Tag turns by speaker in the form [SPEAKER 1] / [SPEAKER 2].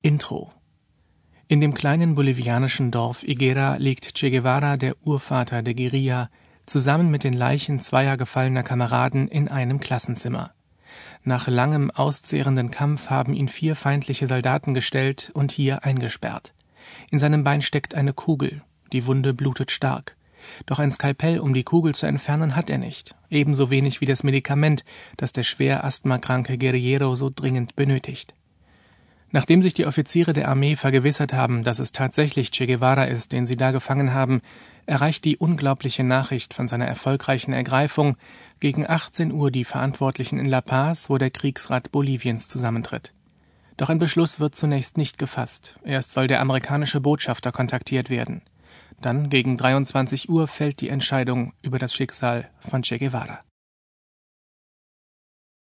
[SPEAKER 1] Intro. In dem kleinen bolivianischen Dorf Higuera liegt Che Guevara, der Urvater der Guerilla, zusammen mit den Leichen zweier gefallener Kameraden in einem Klassenzimmer. Nach langem, auszehrenden Kampf haben ihn 4 feindliche Soldaten gestellt und hier eingesperrt. In seinem Bein steckt eine Kugel, die Wunde blutet stark. Doch ein Skalpell, um die Kugel zu entfernen, hat er nicht, ebenso wenig wie das Medikament, das der schwer asthmakranke Guerillero so dringend benötigt. Nachdem sich die Offiziere der Armee vergewissert haben, dass es tatsächlich Che Guevara ist, den sie da gefangen haben, erreicht die unglaubliche Nachricht von seiner erfolgreichen Ergreifung gegen 18 Uhr die Verantwortlichen in La Paz, wo der Kriegsrat Boliviens zusammentritt. Doch ein Beschluss wird zunächst nicht gefasst. Erst soll der amerikanische Botschafter kontaktiert werden. Dann, gegen 23 Uhr, fällt die Entscheidung über das Schicksal von Che Guevara.